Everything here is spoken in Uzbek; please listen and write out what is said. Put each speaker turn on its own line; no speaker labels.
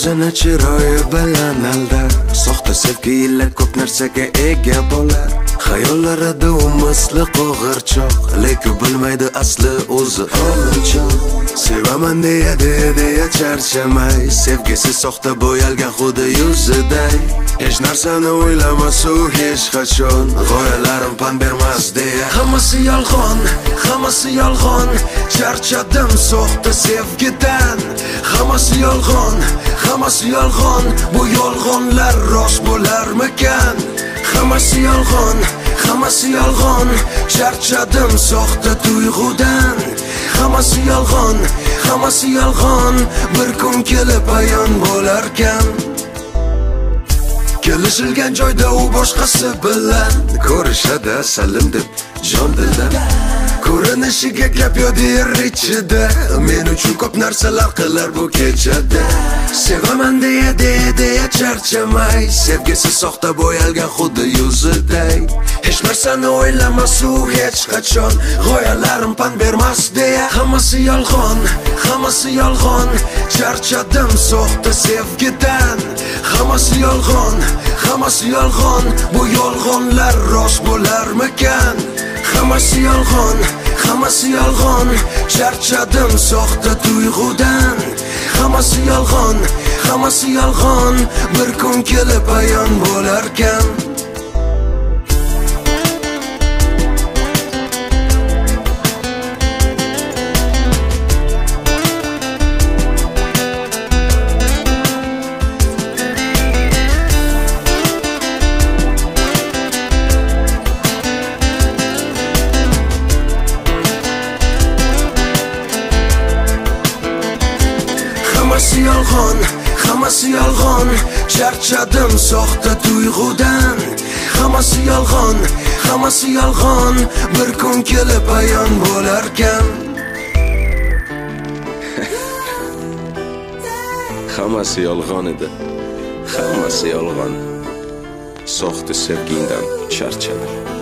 O'zini chiroyi bilan aldar, soxta sevgi ila ko'p narsaga ega bo'lar. Xayollarida u misli qo'g'irchoq, lekin bilmaydi asli o'zi o'g'irchoq. Sevaman deya charchamay, sevgisi soxta bo'yalgan xuddi yuziday. Hech narsani o'ylamas u hech qachon, g'oyalarim pan bermas deya. Hammasi yolg'on, hammasi yolg'on, charchadim soxta sevgidan. Hammasi yolg'on, hammasi yolg'on, bu yolg'onlar rost bo'larmikan? Hammasi yolg'on, hammasi yolg'on, charchadim soxta tuyg'udan. Hammasi yolg'on, hammasi yolg'on, bir kun kelib ayon bo'larkan. Kelishilgan joyda u boshqasi bilan ko'rishadi salim deb jon dildan. Ko'rinishiga gap yo'q yer ichida, men uchun ko'p narsalar qilar bu kechada. Sevaman deya charchamay, sevgisi soxta bo'yalgan xuddi yuziday. Hech narsani o'ylamas u hech qachon, g'oyalarim pan bermas deya. Hammasi yolg'on, hammasi yolg'on, charchadim soxta sevgidan. Hammasi yolg'on, hammasi yolg'on, bu yolg'onlar rost bo'larmikan? Hammasi yolg'on, hammasi yolg'on, charchadim soxta tuyg'udan. Hammasi yolg'on, hammasi yolg'on, bir kun kelib ayon bo'larkan. Hammasi yolg'on, hammasi yolg'on, charchadim soxta tuyg'udan. Hammasi yolg'on, hammasi yolg'on, bir kun kelib ayon bo'larkan.
Hammasi yolg'on edi, hammasi yolg'on. Soxta sevgingdan charchadim.